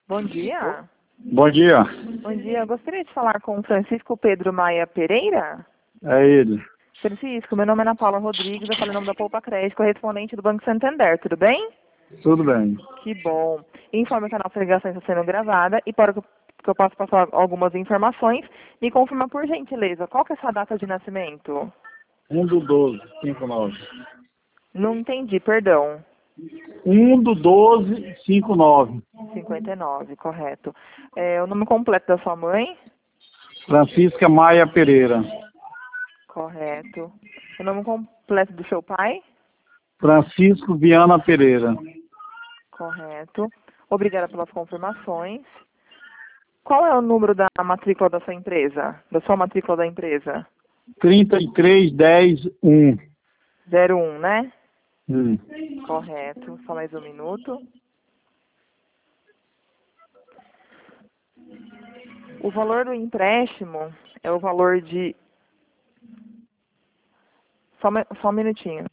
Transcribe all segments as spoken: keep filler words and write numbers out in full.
Bom dia. Bom dia, Bom dia. Eu gostaria de falar com o Francisco Pedro Maia Pereira. é ele. Francisco, meu nome é Ana Paula Rodrigues, eu falo em nome da Poupa Crédito, correspondente do Banco Santander, tudo bem? Tudo bem. Que bom. Informe que a nossa ligação está sendo gravada e para que eu, que eu possa passar algumas informações, me confirma por gentileza, qual que é a sua data de nascimento? um do doze, cinco nove. Não entendi, perdão. um do doze, cinco nove. cinquenta e nove, correto. É, o nome completo da sua mãe? Francisca Maia Pereira. Correto. O nome completo do seu pai? Francisco Viana Pereira. Correto. Obrigada pelas confirmações. Qual é o número da matrícula da sua empresa? Da sua matrícula da empresa? trinta e três, dez, um. zero um, né? Hum. Correto. Só mais um minuto. O valor do empréstimo é o valor de... Só, me- só um minutinho.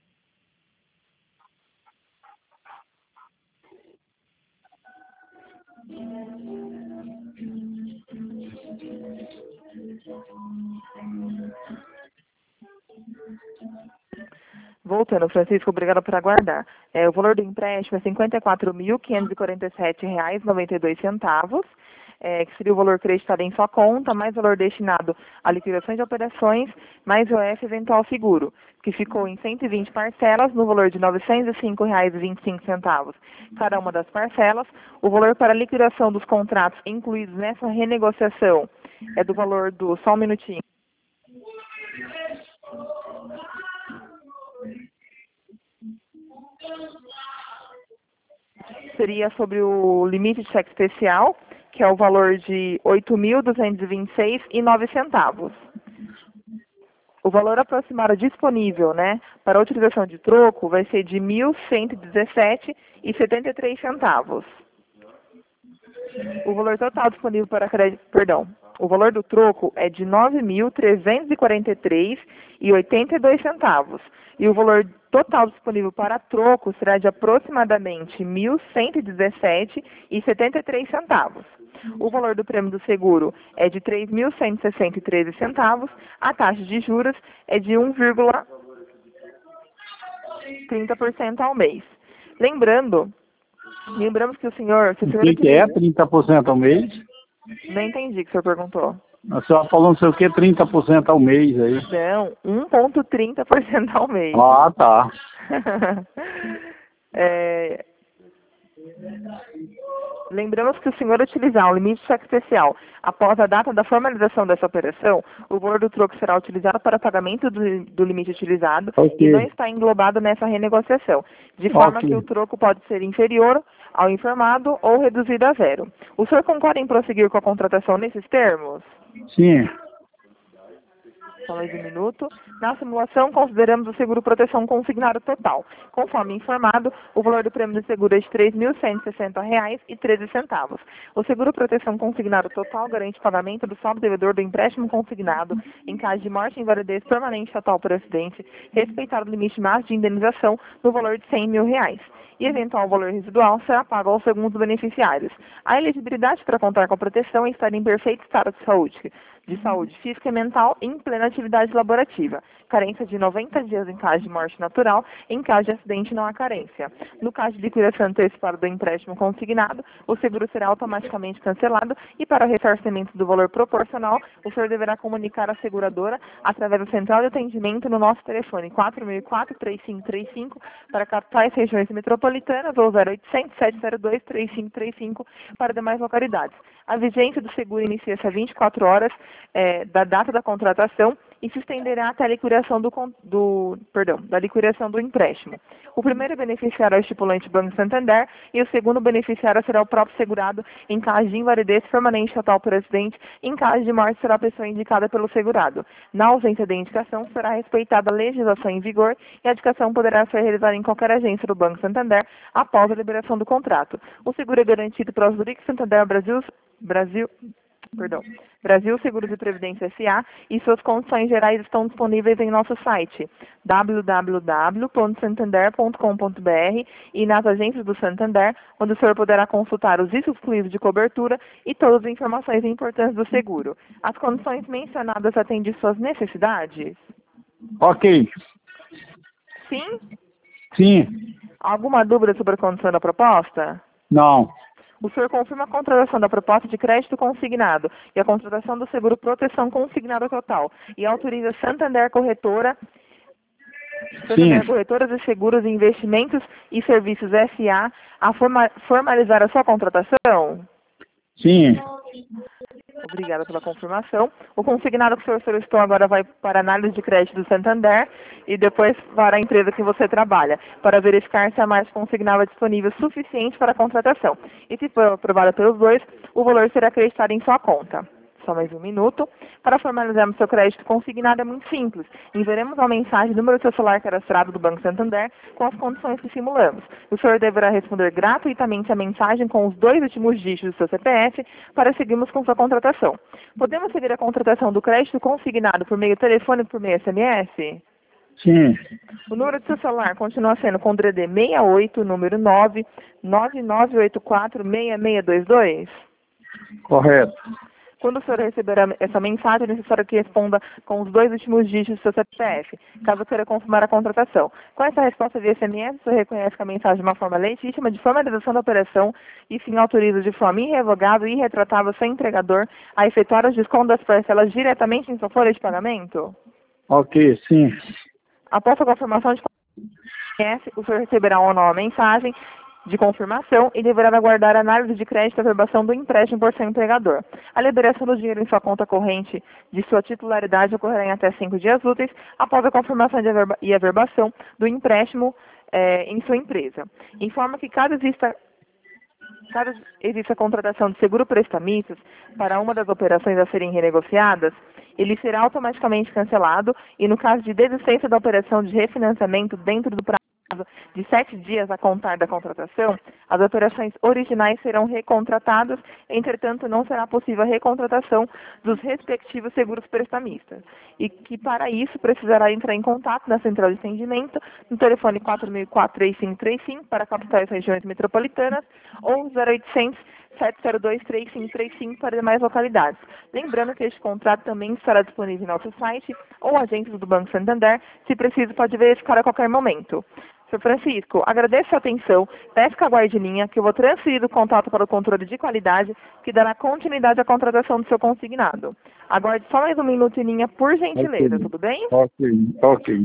Voltando, Francisco, obrigada por aguardar. É, o valor do empréstimo é cinquenta e quatro mil, quinhentos e quarenta e sete reais e noventa e dois centavos, é, que seria o valor creditado em sua conta, mais valor destinado à liquidação de operações, mais o F eventual seguro, que ficou em cento e vinte parcelas, no valor de novecentos e cinco reais e vinte e cinco centavos cada uma das parcelas. O valor para a liquidação dos contratos incluídos nessa renegociação é do valor do... Só um minutinho. Seria sobre o limite de cheque especial, que é o valor de oito mil duzentos e vinte e seis reais e nove centavos. O valor aproximado disponível, né, para a utilização de troco vai ser de mil cento e dezessete reais e setenta e três centavos. O valor total disponível para crédito, perdão, o valor do troco é de nove mil trezentos e quarenta e três reais e oitenta e dois centavos. E o valor total disponível para troco será de aproximadamente mil cento e dezessete reais e setenta e três centavos. O valor do prêmio do seguro é de três mil cento e sessenta e treze centavos. A taxa de juros é de um vírgula trinta por cento ao mês. Lembrando, lembramos que o senhor, se o O senhor que, que é utiliza... trinta por cento ao mês? Não entendi o que o senhor perguntou. A senhora falou não sei o que, trinta por cento ao mês aí. Não, um vírgula trinta por cento ao mês. Ah, tá. É, lembramos que o senhor utilizar um limite de cheque especial após a data da formalização dessa operação, o valor do troco será utilizado para pagamento do, do limite utilizado Ok. e não está englobado nessa renegociação, de forma Ok. que o troco pode ser inferior ao informado ou reduzido a zero. O senhor concorda em prosseguir com a contratação nesses termos? Sim. Só mais um minuto. Na simulação, consideramos o seguro proteção consignado total. Conforme informado, o valor do prêmio de seguro é de três mil cento e sessenta reais e treze centavos. O seguro proteção consignado total garante o pagamento do saldo devedor do empréstimo consignado em caso de morte e invalidez permanente total por acidente, respeitado o limite máximo de indenização no valor de cem mil reais. E eventual valor residual será pago aos segundos beneficiários. A elegibilidade para contar com a proteção é estar em perfeito estado de saúde, de saúde física e mental em plena atividade laborativa. Carência de noventa dias em caso de morte natural, em caso de acidente não há carência. No caso de liquidação antecipada do empréstimo consignado, o seguro será automaticamente cancelado e para o ressarcimento do valor proporcional, o senhor deverá comunicar à seguradora através da central de atendimento no nosso telefone quatro mil e quatro, três cinco três cinco para capitais, regiões metropolitanas ou zero oitocentos, sete zero dois, três cinco três cinco para demais localidades. A vigência do seguro inicia-se a vinte e quatro horas é, da data da contratação e se estenderá até a liquidação do, do, perdão, da liquidação do empréstimo. O primeiro beneficiário é o estipulante Banco Santander e o segundo beneficiário será o próprio segurado em caso de invalidez permanente total por acidente. Em caso de morte, será a pessoa indicada pelo segurado. Na ausência de indicação, será respeitada a legislação em vigor e a indicação poderá ser realizada em qualquer agência do Banco Santander após a liberação do contrato. O seguro é garantido para os Zurich Santander Brasil, Brasil perdão, Brasil Seguros e Previdência S A e suas condições gerais estão disponíveis em nosso site w w w ponto santander ponto com ponto b r e nas agências do Santander, onde o senhor poderá consultar os riscos exclusivos de cobertura e todas as informações importantes do seguro. As condições mencionadas atendem suas necessidades? Ok. Sim? Sim. Alguma dúvida sobre a condição da proposta? Não. O senhor confirma a contratação da proposta de crédito consignado e a contratação do seguro proteção consignado total e autoriza Santander Corretora, Santander Sim. Corretoras e Seguros e Investimentos e Serviços S A a forma- formalizar a sua contratação? Sim. Obrigada pela confirmação. O consignado que o senhor solicitou agora vai para a análise de crédito do Santander e depois para a empresa que você trabalha, para verificar se a margem consignada é disponível suficiente para a contratação. E se for aprovada pelos dois, o valor será acreditado em sua conta. Só mais um minuto. Para formalizarmos seu crédito consignado é muito simples. Enviaremos uma mensagem no número do seu celular cadastrado do Banco Santander com as condições que simulamos. O senhor deverá responder gratuitamente a mensagem com os dois últimos dígitos do seu C P F para seguirmos com sua contratação. Podemos seguir a contratação do crédito consignado por meio telefônico por meio S M S? Sim. O número do seu celular continua sendo com o D D sessenta e oito, número nove nove nove oito quatro seis seis dois dois? Correto. Quando o senhor receber a- essa mensagem, é necessário que responda com os dois últimos dígitos do seu C P F, caso queira confirmar a contratação. Com essa resposta via S M S, o senhor reconhece que a mensagem é uma forma legítima de formalização da operação e sim autoriza de forma irrevogável e irretratável seu entregador a efetuar os descontos das parcelas diretamente em sua folha de pagamento? Ok, sim. Após a confirmação de S M S, o senhor receberá uma nova mensagem de confirmação e deverá aguardar a análise de crédito e averbação do empréstimo por seu empregador. A liberação do dinheiro em sua conta corrente de sua titularidade ocorrerá em até cinco dias úteis após a confirmação de averba e averbação do empréstimo eh, em sua empresa. Informa que caso exista Caso exista a contratação de seguro prestamistas para uma das operações a serem renegociadas, ele será automaticamente cancelado e, no caso de desistência da operação de refinanciamento dentro do prazo de sete dias a contar da contratação, as operações originais serão recontratadas, entretanto, não será possível a recontratação dos respectivos seguros prestamistas. E que, para isso, precisará entrar em contato na central de atendimento no telefone quatro mil e quatro, três cinco três cinco para capitais e regiões metropolitanas ou zero oitocentos, sete zero dois, três cinco três cinco para demais localidades. Lembrando que este contrato também estará disponível em nosso site ou agências do Banco Santander. Se preciso, pode verificar a qualquer momento. senhor Francisco, agradeço a atenção, peço que aguarde em linha, que eu vou transferir o contato para o controle de qualidade, que dará continuidade à contratação do seu consignado. Aguarde só mais um minuto em linha, por gentileza, Ok. tudo bem? Ok. Ok.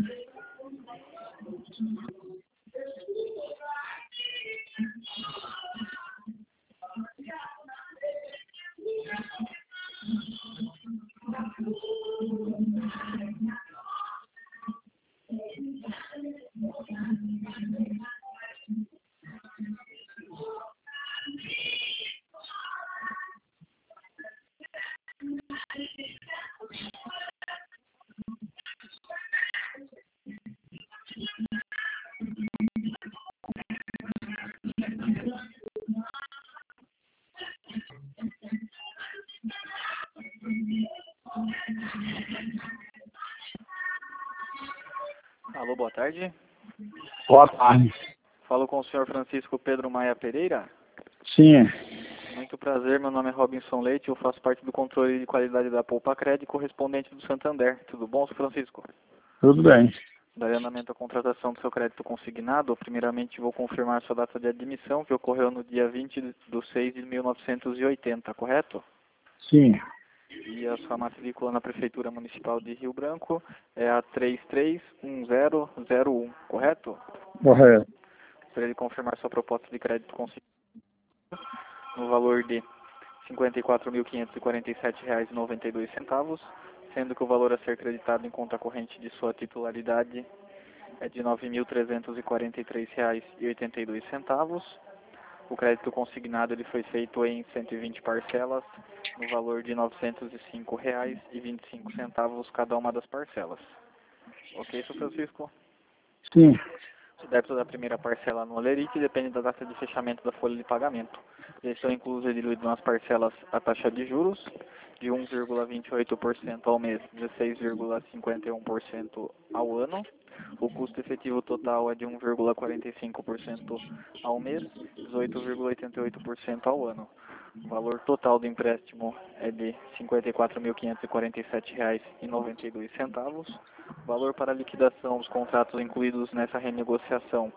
Alô, boa tarde. Boa tarde. Falo com o senhor Francisco Pedro Maia Pereira. Sim. Muito prazer, meu nome é Robinson Leite, eu faço parte do controle de qualidade da Poupa Cred, correspondente do Santander. Tudo bom, senhor Francisco? Tudo bem. Darei andamento à contratação do seu crédito consignado. Primeiramente vou confirmar sua data de admissão, que ocorreu no dia vinte de seis de mil novecentos e oitenta, correto? Sim. E a sua matrícula na Prefeitura Municipal de Rio Branco é a três três um zero zero um, correto? Correto. Para ele confirmar sua proposta de crédito consignado no valor de cinquenta e quatro mil quinhentos e quarenta e sete reais e noventa e dois centavos, sendo que o valor a ser creditado em conta corrente de sua titularidade é de nove mil trezentos e quarenta e três reais e oitenta e dois centavos. O crédito consignado ele foi feito em cento e vinte parcelas, no valor de novecentos e cinco reais e vinte e cinco centavos cada uma das parcelas. Ok, senhor Francisco? Sim. O débito da primeira parcela no Olerite depende da data de fechamento da folha de pagamento. Já estão inclusos e diluídos nas parcelas a taxa de juros de um vírgula vinte e oito por cento ao mês, dezesseis vírgula cinquenta e um por cento ao ano. O custo efetivo total é de um vírgula quarenta e cinco por cento ao mês, dezoito vírgula oitenta e oito por cento ao ano. O valor total do empréstimo é de cinquenta e quatro mil quinhentos e quarenta e sete reais e noventa e dois centavos. O valor para liquidação dos contratos incluídos nessa renegociação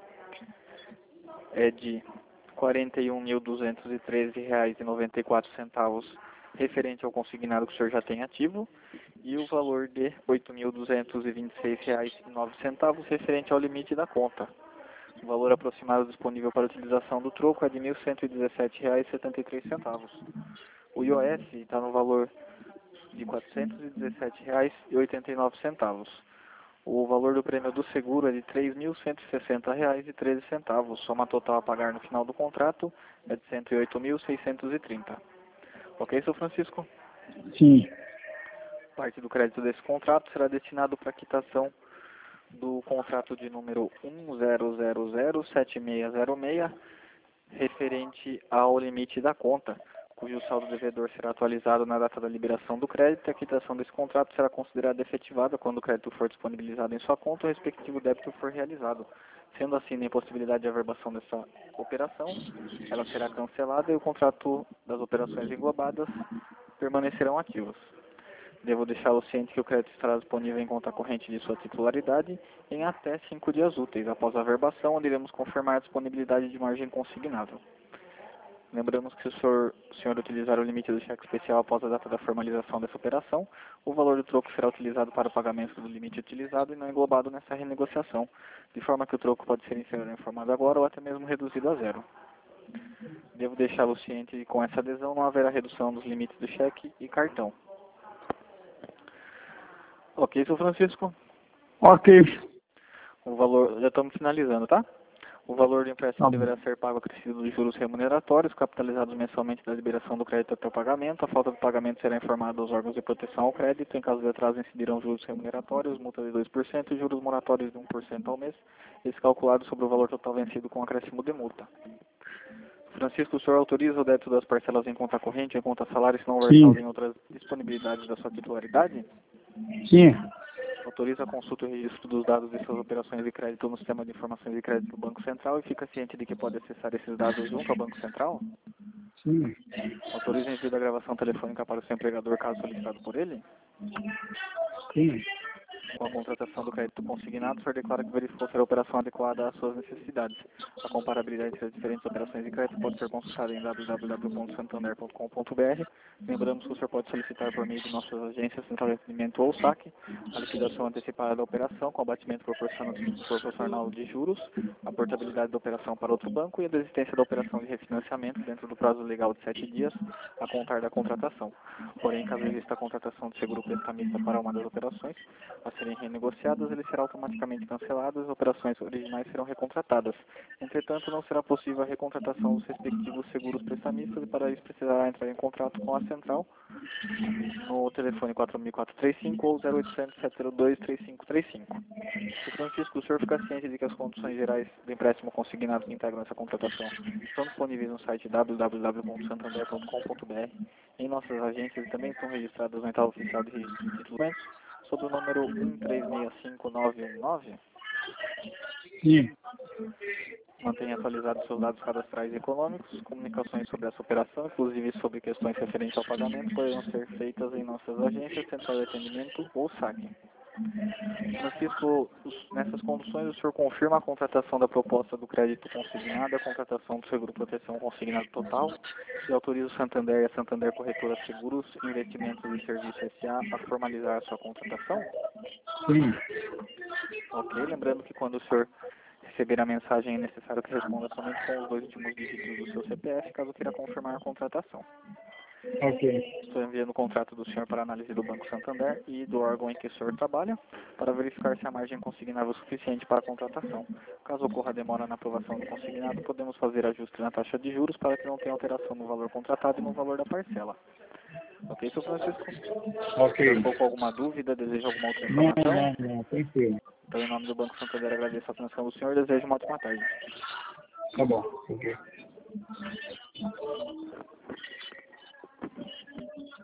é de quarenta e um mil duzentos e treze reais e noventa e quatro centavos referente ao consignado que o senhor já tem ativo e o valor de oito mil duzentos e vinte e seis reais e nove centavos referente ao limite da conta. O valor aproximado disponível para utilização do troco é de mil cento e dezessete reais e setenta e três centavos. O I O S está no valor de quatrocentos e dezessete reais e oitenta e nove centavos. O valor do prêmio do seguro é de três mil cento e sessenta reais e treze centavos. Soma total a pagar no final do contrato é de cento e oito mil seiscentos e trinta. Ok, seu Francisco? Sim. Parte do crédito desse contrato será destinado para a quitação do contrato de número um zero zero zero sete seis zero seis, referente ao limite da conta, cujo saldo devedor será atualizado na data da liberação do crédito, e a quitação desse contrato será considerada efetivada quando o crédito for disponibilizado em sua conta ou o respectivo débito for realizado. Sendo assim, na impossibilidade de averbação dessa operação, ela será cancelada e o contrato das operações englobadas permanecerão ativos. Devo deixá-lo ciente que o crédito estará disponível em conta corrente de sua titularidade em até cinco dias úteis após a averbação, onde iremos confirmar a disponibilidade de margem consignável. Lembramos que se o senhor, o senhor utilizar o limite do cheque especial após a data da formalização dessa operação, o valor do troco será utilizado para o pagamento do limite utilizado e não englobado nessa renegociação, de forma que o troco pode ser inserido em informado agora ou até mesmo reduzido a zero. Devo deixá-lo ciente que com essa adesão não haverá redução dos limites do cheque e cartão. Ok, seu Francisco? Ok. O valor, já estamos finalizando, tá? O valor do empréstimo Tá bom. deverá ser pago acrescido dos juros remuneratórios, capitalizados mensalmente da liberação do crédito até o pagamento. A falta do pagamento será informada aos órgãos de proteção ao crédito. Em caso de atraso, incidirão juros remuneratórios, multa de dois por cento e juros moratórios de um por cento ao mês, esse calculado sobre o valor total vencido com acréscimo de multa. Francisco, o senhor autoriza o débito das parcelas em conta corrente, em conta salário, se não houver Sim. saldo em outras disponibilidades da sua titularidade? Sim. Autoriza a consulta e registro dos dados de suas operações de crédito no sistema de informações de crédito do Banco Central e fica ciente de que pode acessar esses dados junto ao Banco Central? Sim. Autoriza o envio da gravação telefônica para o seu empregador caso solicitado por ele? Sim. Com a contratação do crédito consignado, o senhor declara que verificou ser a operação adequada às suas necessidades. A comparabilidade entre as diferentes operações de crédito pode ser consultada em w w w ponto santander ponto com ponto b r. Lembramos que o senhor pode solicitar por meio de nossas agências, central de atendimento ou saque, a liquidação antecipada da operação com abatimento proporcional proporcional de juros, a portabilidade da operação para outro banco e a desistência da operação de refinanciamento dentro do prazo legal de sete dias a contar da contratação. Porém, caso exista a contratação de seguro prestamista para uma das operações a serem renegociadas, ele será automaticamente cancelado e as operações originais serão recontratadas. Entretanto, não será possível a recontratação dos respectivos seguros prestamistas e para isso precisará entrar em contrato com a central no telefone quatro mil quatrocentos e trinta e cinco ou zero oitocentos, sete zero dois, três cinco três cinco. O Francisco, o senhor fica ciente de que as condições gerais do empréstimo consignado que integram essa contratação estão disponíveis no site w w w ponto santander ponto com ponto b r. Em nossas agências e também estão registradas na entrada oficial de registro de títulos sob o número um três seis cinco nove um nove. Sim. Mantenha atualizados seus dados cadastrais e econômicos. Comunicações sobre essa operação, inclusive sobre questões referentes ao pagamento, poderão ser feitas em nossas agências, central de atendimento ou saque. Francisco, nessas condições, o senhor confirma a contratação da proposta do crédito consignado, a contratação do seguro proteção consignado total e autoriza o Santander e a Santander Corretora Seguros, Investimentos e Serviços S A a formalizar a sua contratação? Sim. Ok, lembrando que quando o senhor receber a mensagem é necessário que responda somente com os dois últimos dígitos do seu C P F, caso queira confirmar a contratação. Ok. Estou enviando o contrato do senhor para análise do Banco Santander e do órgão em que o senhor trabalha, para verificar se a margem consignável é suficiente para a contratação. Caso ocorra demora na aprovação do consignado, podemos fazer ajuste na taxa de juros para que não tenha alteração no valor contratado e no valor da parcela. Ok, seu Francisco? Ok. Ficou com alguma dúvida? Deseja alguma outra Não, informação? não, não, tranquilo. Então, em nome do Banco Santander, agradeço a atenção do senhor e desejo uma ótima tarde. Tá bom. Ok.